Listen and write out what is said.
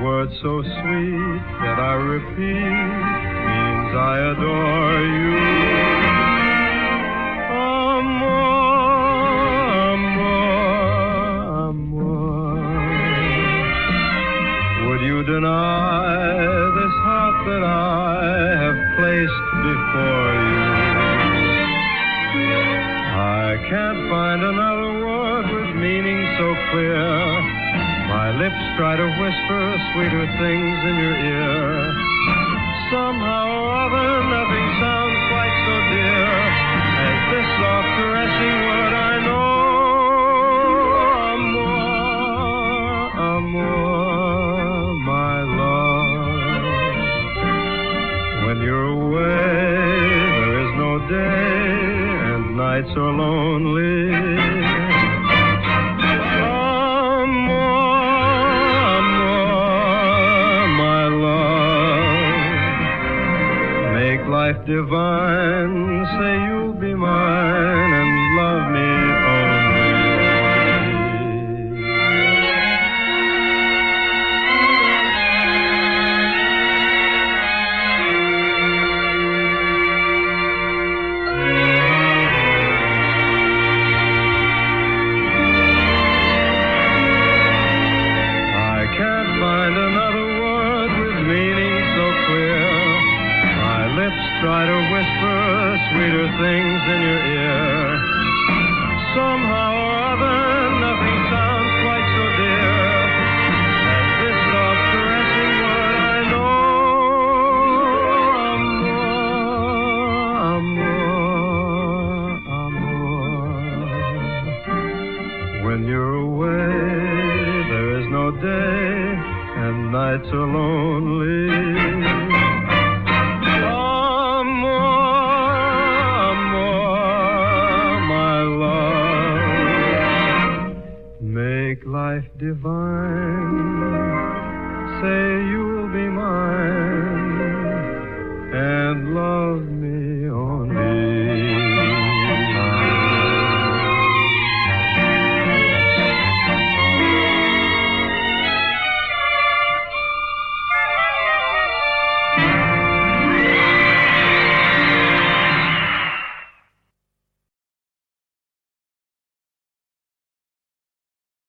words so sweet that I repeat means I adore you. Amor, amor, amor. Would you deny this heart that I have placed before you? I can't find another word with meaning so clear. My lips try to whisper sweeter things in your ear. Somehow or other, nothing sounds quite so dear as this soft caressing word I know. Amor, amor, my love. When you're away, there is no day and nights are lonely. Life divine, say you'll be mine and love me I can't find another word with meaning so clear. My lips try to whisper sweeter things in your ear. Somehow or other, nothing sounds quite so dear as this soft caressing word I know. Amor, amor, amor. When you're away, there is no day and nights are lonely. Make life divine, say you'll be mine and love me